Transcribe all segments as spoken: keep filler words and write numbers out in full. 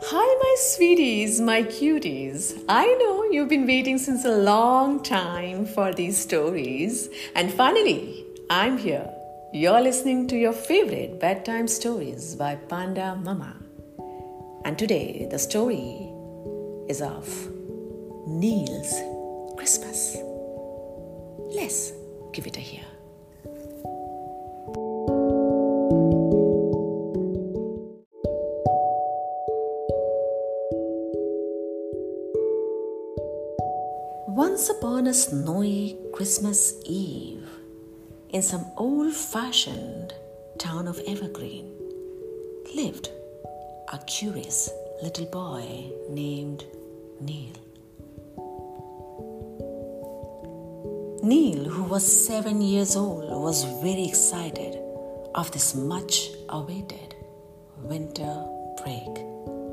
Hi, my sweeties, my cuties. I know you've been waiting since a long time for these stories, and finally, I'm here. You're listening to your favorite bedtime stories by Panda Mama. And today, the story is of Neil's Christmas. Let's give it a hear. Once upon a snowy Christmas Eve, in some old-fashioned town of Evergreen, lived a curious little boy named Neil. Neil, who was seven years old, was very excited of this much-awaited winter break.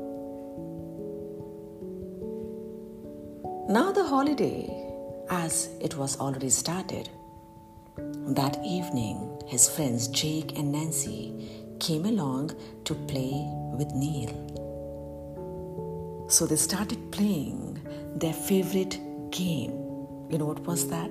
Now the holiday, as it was already started, that evening his friends Jake and Nancy came along to play with Neil. So they started playing their favorite game. You know what was that?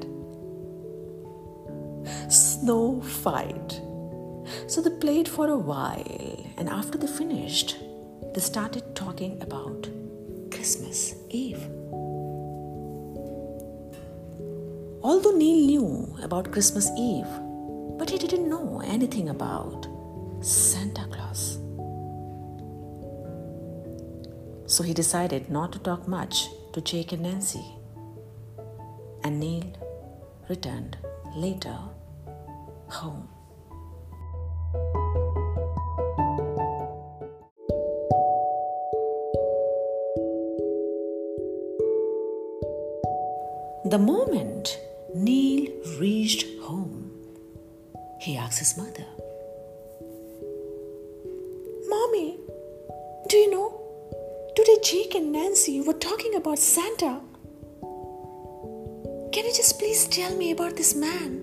Snow fight. So they played for a while, and after they finished, they started talking about Christmas Eve. Although Neil knew about Christmas Eve, but he didn't know anything about Santa Claus. So he decided not to talk much to Jake and Nancy. And Neil returned later home. The moment Neil reached home, he asked his mother, "Mommy, do you know, today Jake and Nancy were talking about Santa. Can you just please tell me about this man?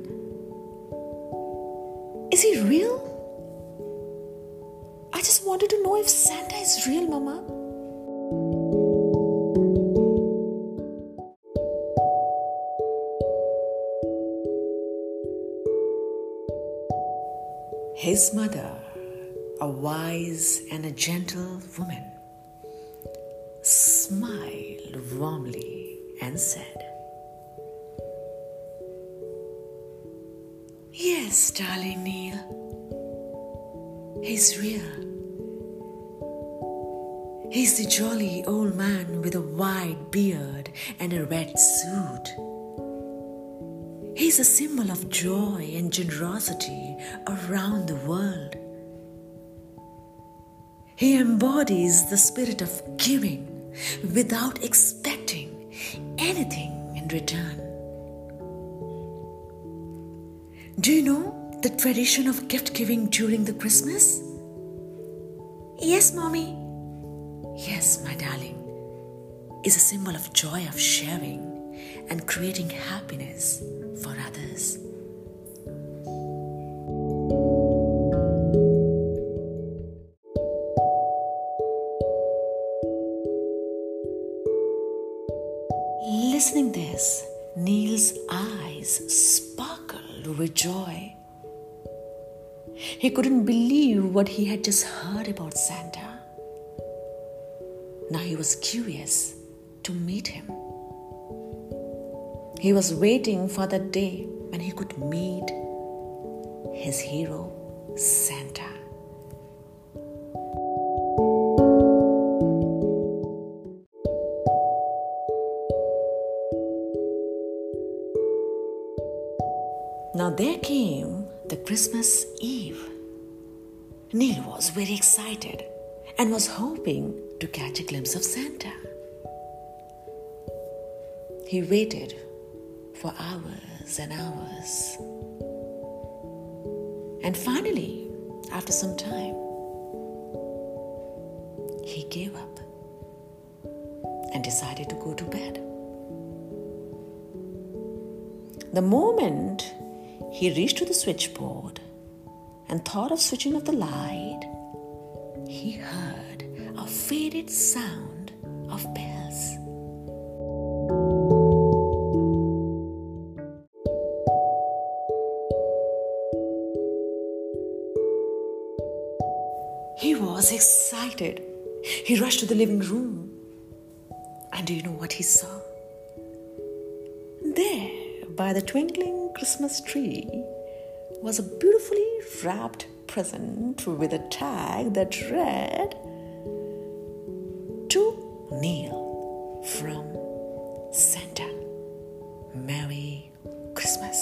Is he real? I just wanted to know if Santa is real, Mama." His mother, a wise and a gentle woman, smiled warmly and said, "Yes, darling Neil, he's real. He's the jolly old man with a white beard and a red suit. He's a symbol of joy and generosity around the world. He embodies the spirit of giving without expecting anything in return. Do you know the tradition of gift giving during the Christmas?" "Yes, Mommy." "Yes, my darling, is a symbol of joy of sharing and creating happiness for others." Listening this, Neil's eyes sparkled with joy. He couldn't believe what he had just heard about Santa. Now he was curious to meet him. He was waiting for that day when he could meet his hero, Santa. Now there came the Christmas Eve. Neil was very excited and was hoping to catch a glimpse of Santa. He waited for hours and hours. And finally, after some time, he gave up and decided to go to bed. The moment he reached to the switchboard and thought of switching off the light, he heard a faded sound of bells. He was excited. He rushed to the living room. And do you know what he saw? There, by the twinkling Christmas tree, was a beautifully wrapped present with a tag that read, "To Neil from Santa. Merry Christmas."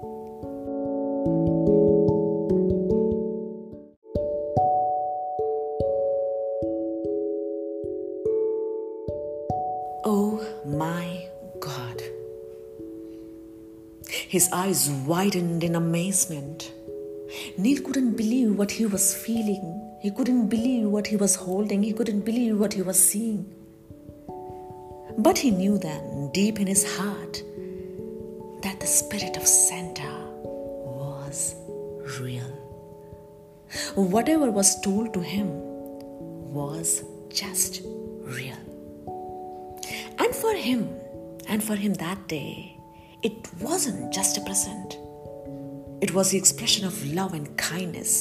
Oh my God. His eyes widened in amazement. Neil couldn't believe what he was feeling. He couldn't believe what he was holding. He couldn't believe what he was seeing. But he knew then, deep in his heart, that the spirit of Santa was real. Whatever was told to him was just real. And for him, and for him that day, it wasn't just a present. It was the expression of love and kindness.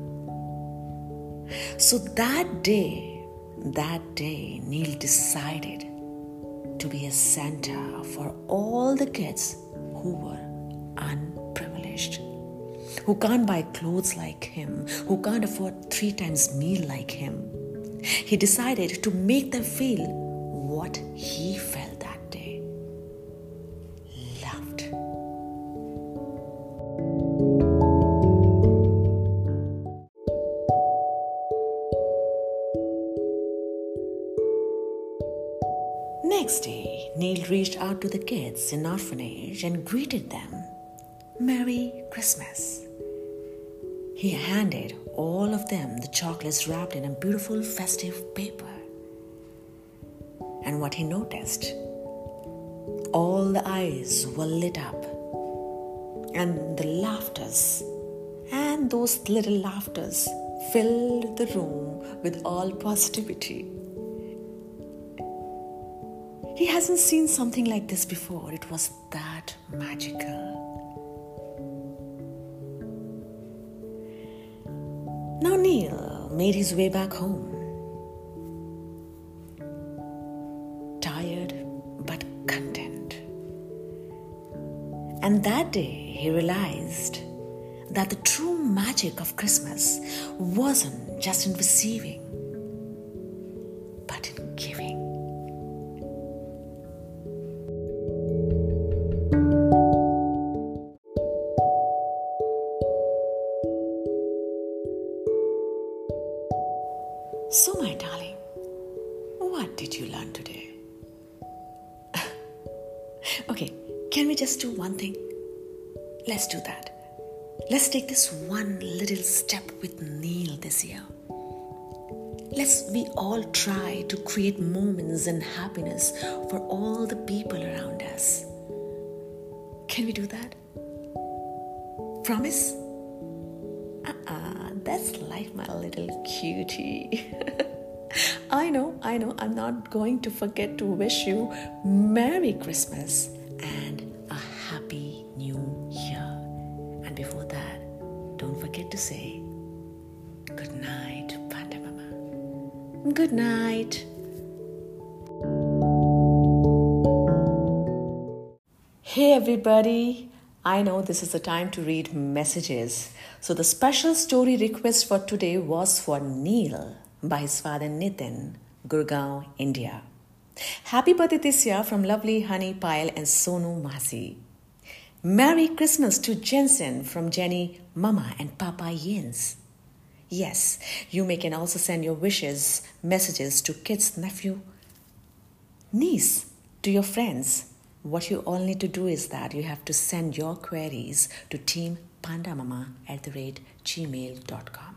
So that day, that day, Neil decided to be a Santa for all the kids who were unprivileged, who can't buy clothes like him, who can't afford three times meal like him. He decided to make them feel what he felt that day. Loved. Next day, Neil reached out to the kids in orphanage and greeted them, "Merry Christmas." He handed all of them the chocolates wrapped in a beautiful festive paper. And what he noticed, all the eyes were lit up, and the laughters, and those little laughters filled the room with all positivity. He hasn't seen something like this before. It was that magical. Now Neil made his way back home. Tired but content. And that day he realized that the true magic of Christmas wasn't just in receiving, but in giving. So, my darling, what did you learn today? Okay, can we just do one thing? Let's do that. Let's take this one little step with Neil this year. Let's we all try to create moments and happiness for all the people around us. Can we do that? Promise? Uh-uh, that's like my little cutie. I know, I know, I'm not going to forget to wish you Merry Christmas and a Happy New Year. And before that, don't forget to say good night, Panda Mama. Good night. Hey everybody, I know this is the time to read messages. So the special story request for today was for Neil by his father Nitin, Gurgaon, India. Happy birthday this year from lovely Honey Pile and Sonu Masi. Merry Christmas to Jensen from Jenny, Mama and Papa Yins. Yes, you may can also send your wishes, messages to kids, nephew, niece, to your friends. What you all need to do is that you have to send your queries to team pandamama at the rate gmail dot com.